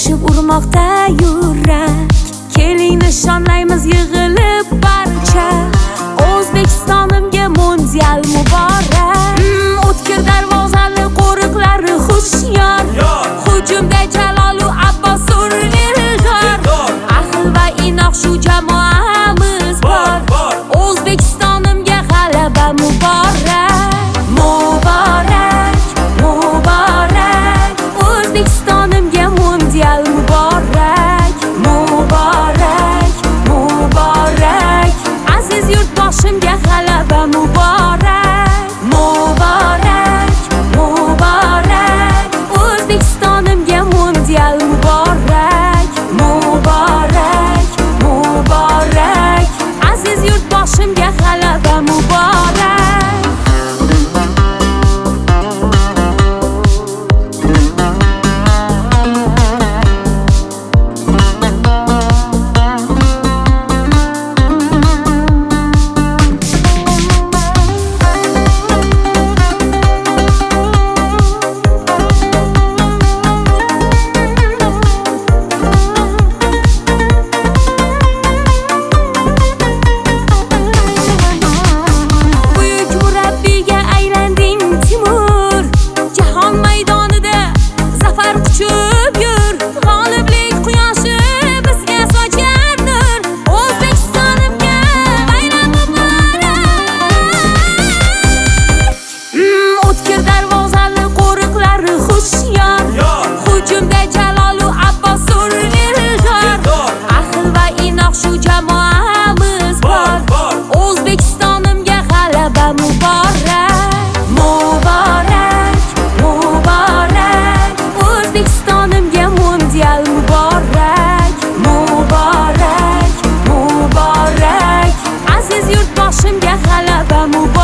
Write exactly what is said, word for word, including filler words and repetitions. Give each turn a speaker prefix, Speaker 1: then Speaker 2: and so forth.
Speaker 1: Teshib urmoqda yurak. Keling nishonlaymiz yig'ilib barcha. O'zbekistonimga mundial muborak. O'tkir darvozali qo'riqlari hushyor. Hujumda Jalolu Abbos Ilg'or. Ahil va inoq shu jamoamiz bor. O'zbekistonimga g'alaba muborak. Muborak, muborak. O'zbekistonimga mundial muborak. Muborak, muborak. Aziz yurtboshimga g'alaba muborak. Muborak, muborak. O'zbekistonimga mundial muborak. Muborak, muborak. Aziz yurtboshimga g'alaba muborak. Hujumda Jalolu Abbos Ilg'or. Ahil va inoq shu jamoamiz bor. O'zbekistonimga g'alaba muborak. Muborak, muborak. O'zbekistonimga mundial muborak. Muborak, muborak. Aziz yurtboshimga g'alaba muborak.